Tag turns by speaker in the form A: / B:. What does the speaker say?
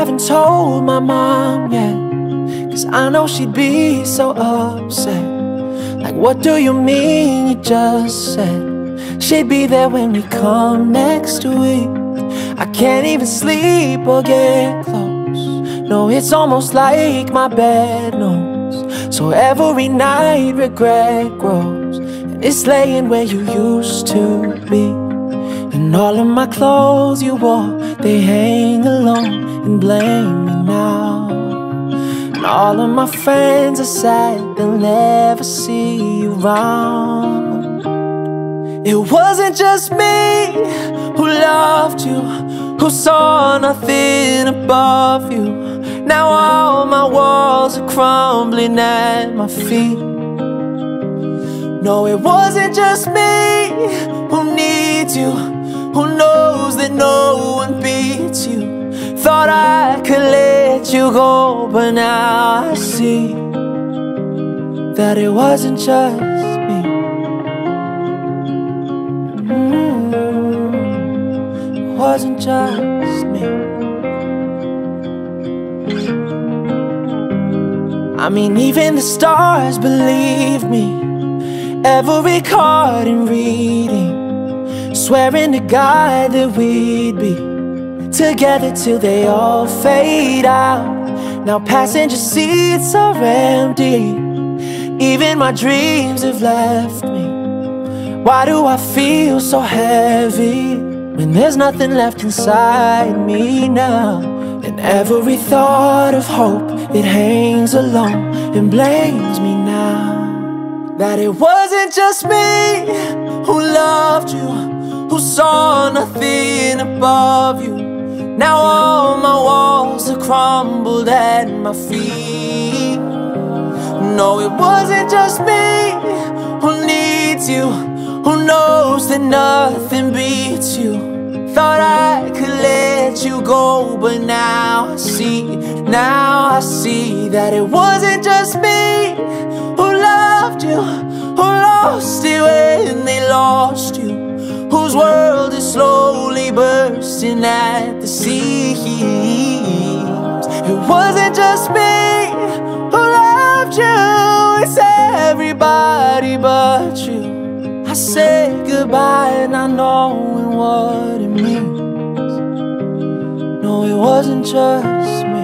A: haven't told my mom yet, 'cause I know she'd be so upset. Like, what do you mean you just said she'd be there when we come next week? I can't even sleep or get close. No, it's almost like my bed knows. So every night regret grows, and it's laying where you used to be. And all of my clothes you wore, they hang alone and blame me now. And all of my friends are sad, they'll never see you round. It wasn't just me who loved you, who saw nothing above you. Now all my walls are crumbling at my feet. No, it wasn't just me who needs you, who knows that no one beats you. Thought I could let you go, but now I see that it wasn't just me. It wasn't just me. I mean, even the stars believe me. Every card in reading, swearing to God that we'd be together till they all fade out. Now passenger seats are empty, even my dreams have left me. Why do I feel so heavy when there's nothing left inside me now? And every thought of hope, it hangs alone and blames me now. That it wasn't just me who loved you, who saw nothing above you. Now all my walls are crumbled at my feet. No, it wasn't just me who needs you, who knows that nothing beats you. Thought I could let you go, but now I see that it wasn't just me who loved you, who lost it when they lost you, whose world is slowly bursting at the seams. It wasn't just me who loved you, it's everybody but you. I said goodbye not knowing what it means. No, it wasn't just me.